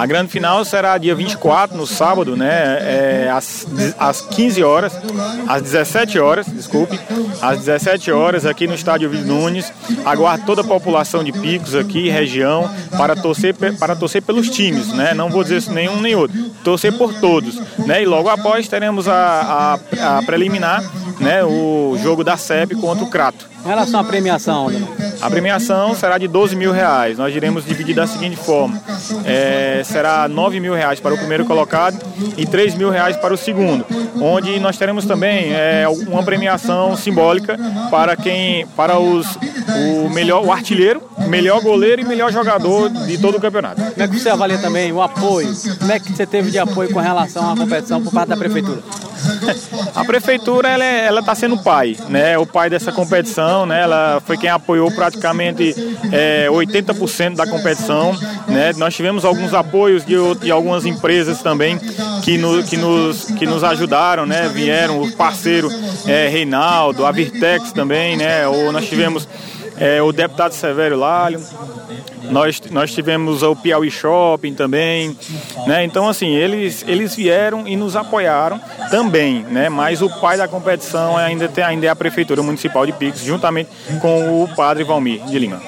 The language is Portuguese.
A grande final será dia 24, no sábado, né? Às 15 horas, às 17 horas, desculpe, às 17 horas aqui no estádio Ovidio Nunes. Aguardo toda a população de Picos aqui, região, para torcer pelos times, né? Não vou dizer nenhum nem outro, torcer por todos, né? E logo após teremos a preliminar, né? O jogo da SEB contra o Crato. Em relação à premiação, Dona? A premiação será de R$12 mil. Nós iremos dividir da seguinte forma: será R$9 mil para o primeiro colocado e R$3 mil para o segundo, onde nós teremos também uma premiação simbólica o artilheiro, melhor goleiro e melhor jogador de todo o campeonato. Como é que você avalia também o apoio? Como é que você teve de apoio com relação à competição por parte da prefeitura? A prefeitura ela está sendo pai, né? O pai dessa competição, né? Ela foi quem apoiou praticamente 80% da competição, né? Nós tivemos alguns apoios de algumas empresas também que nos ajudaram, né? Vieram o parceiro Reinaldo, a Virtex também, né? Nós tivemos o deputado Severo Lálio. Nós tivemos o Piauí Shopping também, né? Então, assim, eles vieram e nos apoiaram também, né? Mas o pai da competição ainda é a Prefeitura Municipal de Picos, juntamente com o padre Valmir de Lima.